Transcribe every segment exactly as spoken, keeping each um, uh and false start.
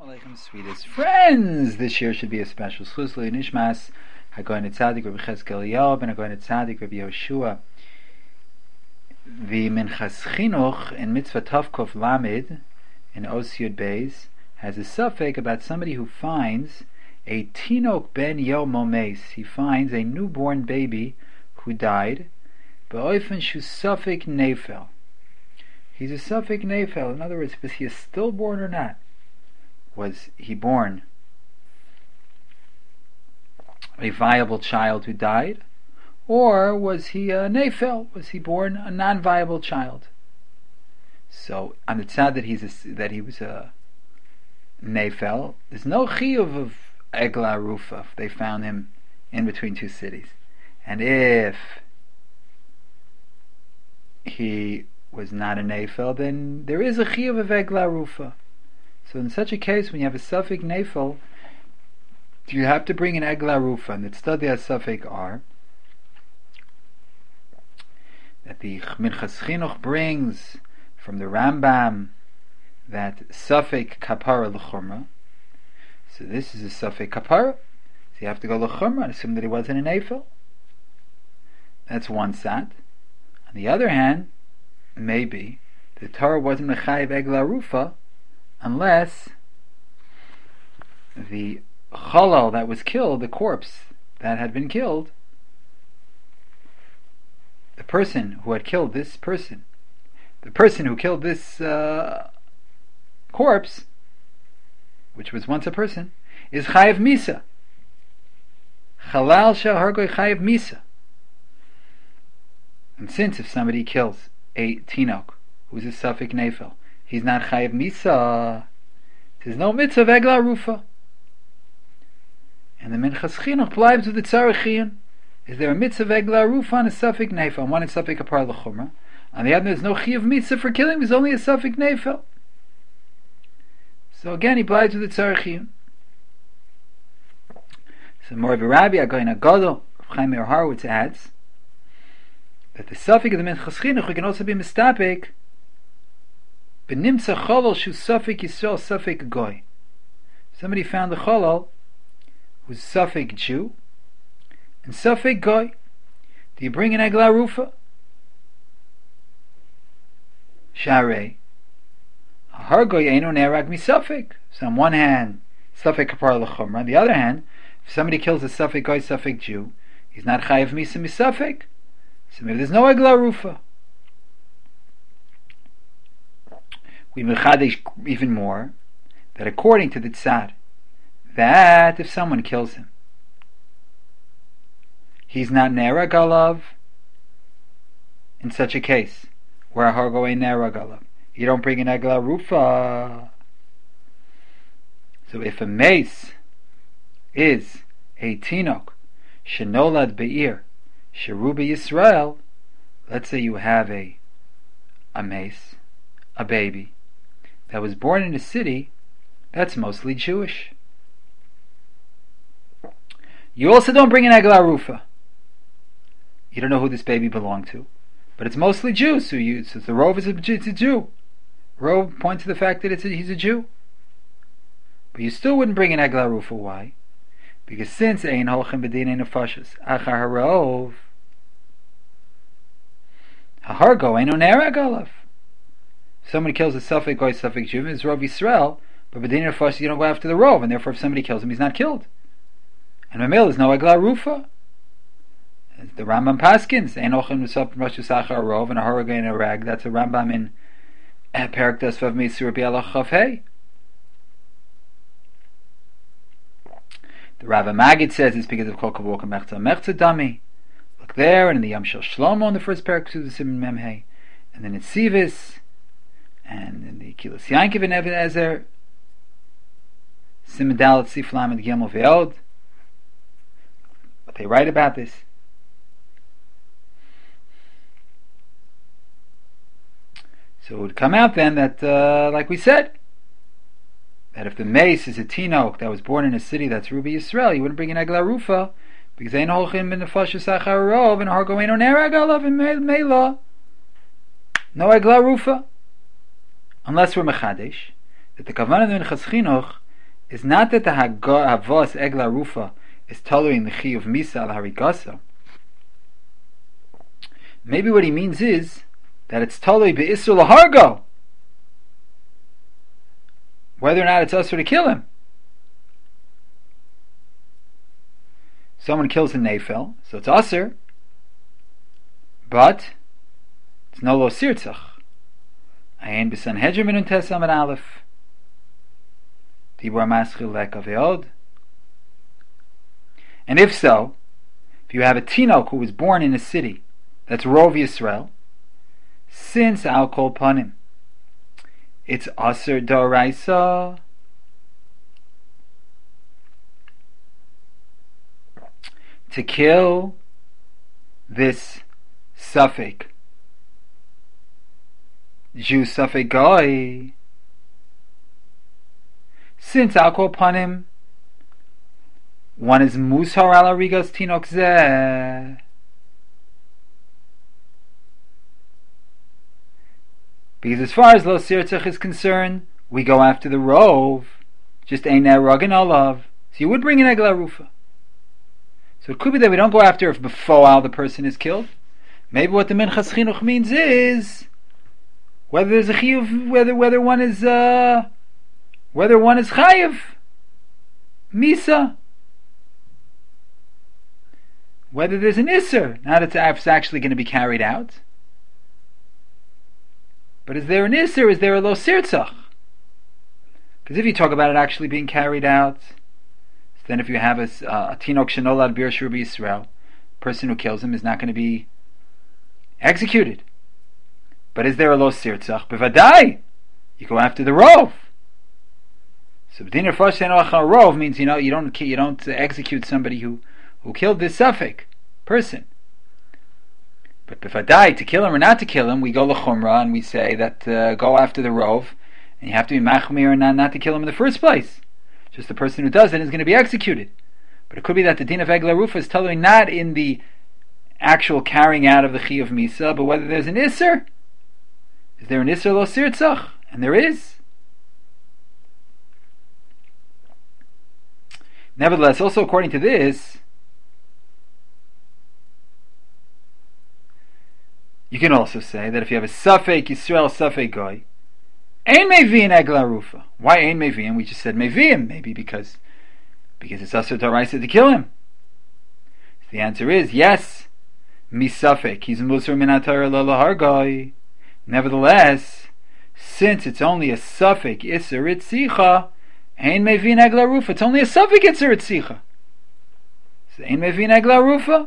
Alaikum, sweetest friends. This year should be a special schus nishmas Hagoyin Tzadik Rabbi Cheskel Yob and Hagoyin Tzadik Rabbi Yoshua. The Minchas Chinuch in Mitzvah Tavkov Lamed in Osyud Beis has a suffix about somebody who finds a Tinok Ben Yom Momes. He finds a newborn baby who died. Be'ofen shu suffix nefel. He's a suffix nefel. In other words, was he a stillborn or not? Was he born a viable child who died, or was he a nefel? Was he born a non-viable child? So on the tzad that he's a, that he was a nefel, there's no chiyuv of egla rufa if they found him in between two cities, and if he was not a nefel, then there is a chiyuv of egla rufa. So in such a case, when you have a suffix nefel, you have to bring an egla rufa, and the study as suffix are that the Minchas Chinuch brings from the Rambam that suffix kapara l'chumra. So this is a suffix kapara. So you have to go l'chumra and assume that he wasn't an nefel. That's one sat. On the other hand, maybe the Torah wasn't mechayev egla rufa unless the chalal that was killed, the corpse that had been killed, the person who had killed this person, the person who killed this uh, corpse, which was once a person, is chayev misa. Chalal shel hargoi chayev misa. And since if somebody kills a tinok who's a suffix nefel, he's not chayev misa, there's no mitzvah of egla rufa. And the Minchas Chinuch bleibt with the tzarechiyun. Is there a mitzvah of egla rufa on a suffix nefel? On one is suffix kapar l'chumra. On the other, there's no chiyuv mitzvah for killing. There's only a suffix nefel. So again, he bleibt with the tzarechiyun. So more of a rabbi, Agoyin Agadol, Chaim Meir Horowitz adds that the suffix of the Minchas Chinuch can also be mistapik b'nimtza cholol shu suffix Yisrael suffix goy. Somebody found the cholol who's suffix Jew and suffix goy. Do you bring an egla rufa? Sharei har goy eino nerag mi suffix. So on one hand, suffix kapar l'chumra. On the other hand, if somebody kills a suffix goy, suffix Jew, he's not chayev misa mi suffix. So maybe there's no egla rufa. We mechadesh even more that according to the tzad, that if someone kills him, he's not nerag alav. In such a case, where hargo ein nerag alav, you don't bring an egla rufa. So if a mace is a tinok shenolad be'ir sheruba Yisrael, let's say you have a a mace, a baby that was born in a city that's mostly Jewish. You also don't bring an egla rufa. You don't know who this baby belonged to, but it's mostly Jews. So, you, so the rove is a, it's a Jew. Rove points to the fact that it's a, he's a Jew. But you still wouldn't bring an egla rufa. Why? Because since ein holchem b'dinei nefashos achar harov, hargo eino nerag alav. Somebody kills a suffix goy suffix Jew, it's Rov Yisrael, but b'dinei nefashos you don't go after the rov, and therefore if somebody kills him, he's not killed. And Mamil is no egla rufa. The Rambam Paskins ein holchem nusaf rashus achar rov and a hargo eino rag. That's a Rambam in Perak Dasvav Meisur Bialach Chav Hey. The Rav Magid says it's because of Kol Kavok and Mechza Mechza Dami. Look there, and in the Yom Shel Shlomo in the first parak to the Simon Memhei, and then in Sivis, and in the Kilos Yankiv and Even Ezer, Simon Dalet Siflam and Gimel Ve'od. But they write about this. So it would come out then that, uh, like we said, that if the mace is a tinok that was born in a city that's Rubi Yisrael, you wouldn't bring an egla rufa, because ein holchim in nefashos achar rov and hargo eino nerag alav in meila. No egla rufa, unless we're mechadesh that the kavanah of the Minchas Chinuch is not that the Havos Egla Rufa is tolerating the Chi of Misa al Harigasa. Maybe what he means is that it's tolerating Be'isur Lahargo, whether or not it's usher to kill him. Someone kills a Nefel, so it's usher, but it's no lo sirtzach. Ayin b'Sanhedrin minun tesam and aleph. Dibur maschil lek aveod. And if so, if you have a Tinok who was born in a city that's Rov Yisrael, since I'll call upon him, it's Aser Doraisa to kill this Suffolk Jew, Suffolk Goy, since I'll call upon him, one is Mushar al Arigas Tinok Zeh. Because as far as Lo Sirtzach is concerned, we go after the Rov, just Ein Erog and Olav. So you would bring an Egla Rufa. So it could be that we don't go after if before the person is killed. Maybe what the Minchas Chinuch means is whether there's a chiyuv, whether whether one is uh, whether one is chayiv, misa, whether there's an isser, not that it's actually going to be carried out. But is there an isser? Is there a lo sirtzach? Because if you talk about it actually being carried out, then if you have a, uh, a tinok shenolad bir shur b'Yisrael, person who kills him is not going to be executed. But is there a lo sirtzach? Bevadai, you go after the rov. So b'dinner foshen rov means you know you don't you don't execute somebody who who killed this Suffolk person. But b'vadai, to kill him or not to kill him, we go l'chumra and we say that uh, go after the rov, and you have to be machmir and not, not to kill him in the first place. Just the person who does it is going to be executed. But it could be that the din of Egla Rufa is telling not in the actual carrying out of the Chi of Misa, but whether there's an Isser. Is there an Isser lo sirtzach? And there is. Nevertheless, also according to this, you can also say that if you have a Safek Yisrael Safek Goy, Ein Mevi'in Egla Rufa. Why Ein Mevi'in? We just said Mevi'im, maybe because because it's Asur D'Oraisa to kill him. The answer is yes. Misafek, he's Musar Min HaTorah Lo Lahargoi. Nevertheless, since it's only a Safek Isser Itzicha, Ein Mevi'in Egla Rufa. It's only a Safek Isser Itzicha. So Ein Mevi'in Egla Rufa.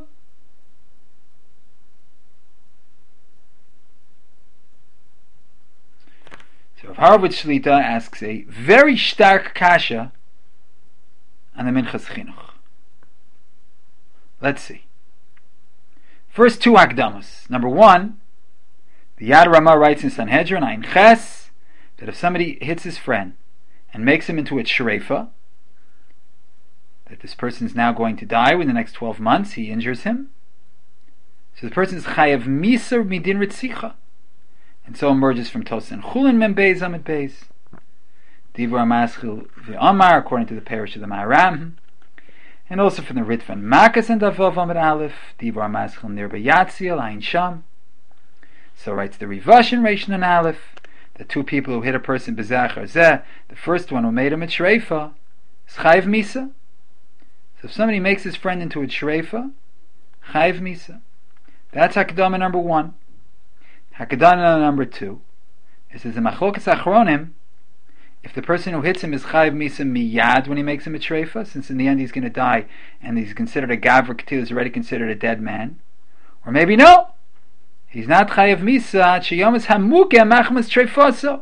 So Rav Harvard Shlita asks a very stark kasha on the Minchas Chinuch. Let's see. First two akdamas. Number one, the Yad Ramah writes in Sanhedrin Ein Ches that if somebody hits his friend and makes him into a shreifa, that this person is now going to die within the next twelve months, he injures him. So the person is chayav misar midin ritzicha. And so emerges from Tosin Chulin Mem Beis Amid Beis. Divur Maschil V'Amar, according to the parish of the Maharam, and also from the Ritvan Makas and Avav Amid Aleph, Divur Maschil Nirba Yatziel Ayin Sham. So writes the Rivash and Reish and Aleph, the two people who hit a person Bezach or Zeh, the first one who made him a Shreifa, is Chayv Misa. So if somebody makes his friend into a Shreifa, Chayv Misa. That's Hakdama number one. Hakadana number two, it says in Machlokas Achronim, if the person who hits him is Chayiv Misa Miyad when he makes him a Treifa, since in the end he's going to die and he's considered a Gavra Ketil, is already considered a dead man, or maybe no, he's not Chayiv Misa, Sheyomas Hamuke Machmas Treifaso.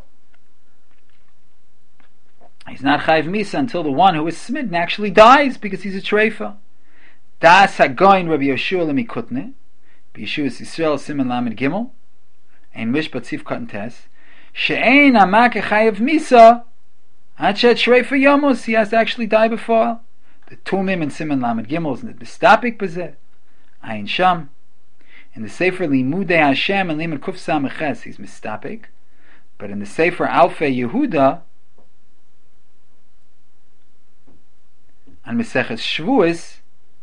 He's not Chayiv Misa until the one who is smitten actually dies because he's a Treifa. Das Hagoin Rabbi Yoshua Lemikutne, B'Yeshua Yisrael Siman Lamed Gimel, Ein Mishpat Sif Katan Tes, She'ein Amak Chayev Misa, Achet Shreifa Yomos, he has to actually die before. The Tumim and Siman Lamed Gimel is in the Bestapik Bezeh, Ayin Sham. In the Sefer Limudei Hashem and Limud Kuf Sameches, he's Mistapik. But in the Sefer Alfei Yehuda, on Maseches Shavuos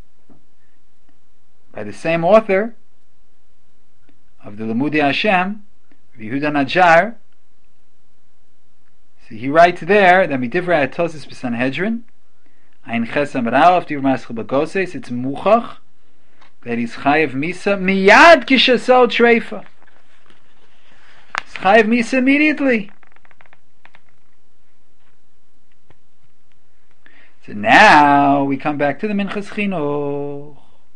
by the same author of the Limudei Hashem, Yehuda Najjar. So he writes there that Midivrei Atosis B'Sanhedrin, Ein Ches Amar Aleph Divrei Maschil Bagoses, it's muchach that he's chayev misa miyad kishasol treifa. He's chayev misa immediately. So now we come back to the Minchas Chinuch.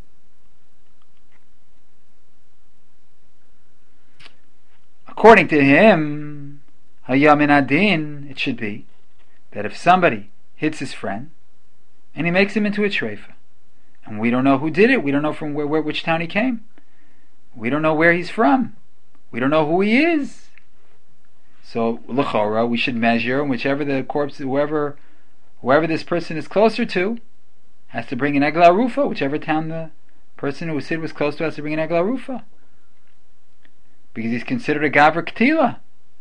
According to him, Hayam in Adin, it should be that if somebody hits his friend and he makes him into a treifa, and we don't know who did it, we don't know from where, where which town he came, we don't know where he's from, we don't know who he is. So l'chora, we should measure, and whichever the corpse, whoever, whoever this person is closer to, has to bring an egla rufa. Whichever town the person who was hit was close to has to bring an egla rufa, because he's considered a gavra ketila.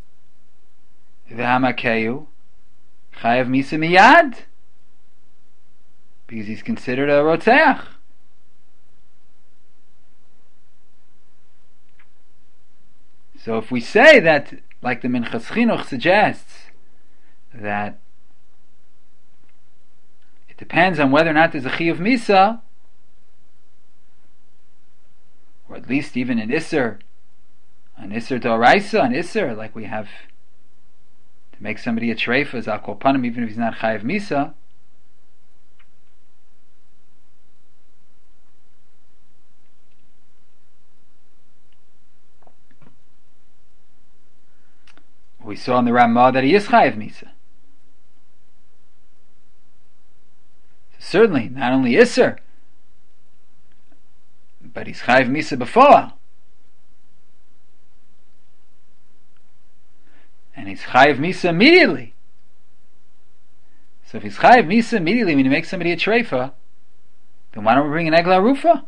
V'hamakeyu chayav misa miyad, because he's considered a rotzeach. So if we say that, like the Minchas Chinuch suggests, that it depends on whether or not there's a chiyuv misa, or at least even an isser, an isser d'oraisa, an isser, like we have to make somebody a treifa, as I'll call upon him, even if he's not chayav misa. We saw in the Ramah that he is chayav misa. So certainly, not only isser, but he's chayav misa before, and he's chayav misa immediately. So if he's chayav misa immediately when he makes somebody a treifa, then why don't we bring an egla rufa?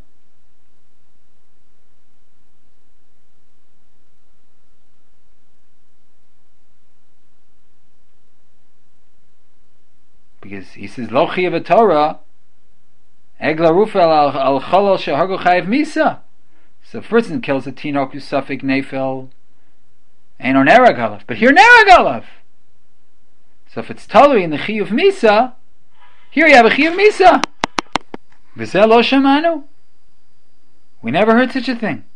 Because he says lo chiyav Torah egla rufa al cholol shehargo chayav misa. So if a person kills a tinok who's suffik nefel, ain't on eragalav, but here neragalav. So if it's totally in the chiyuv misa, here you have a chiyuv misa. V'zeh lo shamanu. We never heard such a thing.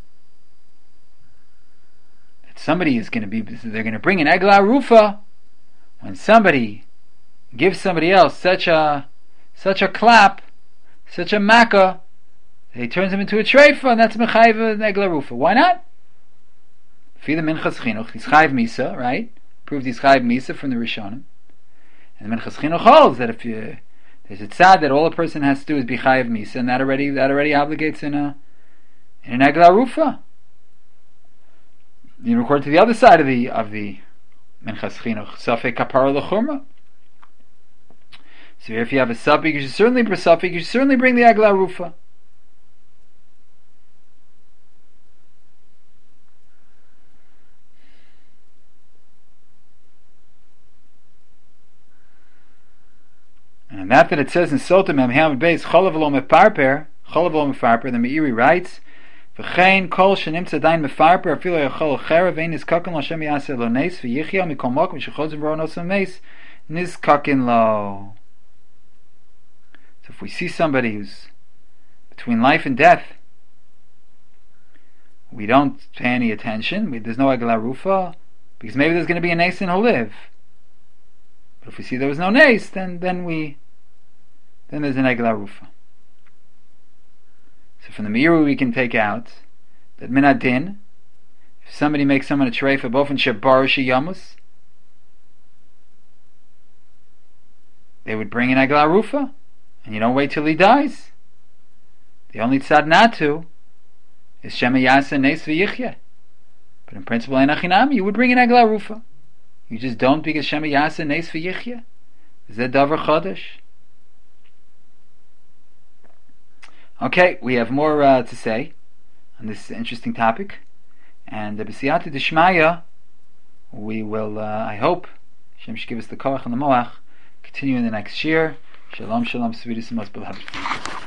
That somebody is going to be, they're going to bring an egla rufa when somebody gives somebody else such a such a clap, such a makkah, that he turns him into a treifa, and that's mechayiv an egla rufa. Why not? For the Minchas Chinuch, he's chayiv misa, right? Proves he's chayiv misa from the Rishonim. And the Minchas Chinuch holds that if you, there's a tzad that all a person has to do is be chayiv misa, and that already that already obligates in a in an egla rufa. You know, according to the other side of the of the Minchas Chinuch, safek kapara l'chumra. So if you have a suffix, you should certainly bring suffix, you should certainly bring the egla rufa. And that that it says in Sota Mem Hamid Beis Cholav Lo Mefarper, Cholav Lo Mefarper, the Meiri writes, V'chein kol shenimtza dain mefarper afilo yachol cherav ein nizkakin lo Hashem yaseh lo neis v'yichya mikol mokum v'shechozim b'ro nosam meis nizkakin lo. So if we see somebody who's between life and death, we don't pay any attention. We, there's no egla rufa, because maybe there's going to be a neis and he'll live. But if we see there was no neis, then then we then there's an egla rufa. So from the miru we can take out that minadin, if somebody makes someone a treifa both in shebar sheyamus, they would bring an egla rufa, and you don't wait till he dies. The only tzad not to is shema yasa neis v'yichya. But in principle, enachinam, you would bring an egla rufa. You just don't because shema yasa neis v'yichya. Is that davar chodesh? Okay, we have more uh, to say on this interesting topic, and the b'siyata d'shmaya, we will, uh, I hope, Hashem should give us the koach and the moach, continue in the next year. Shalom, shalom, sweeties, must be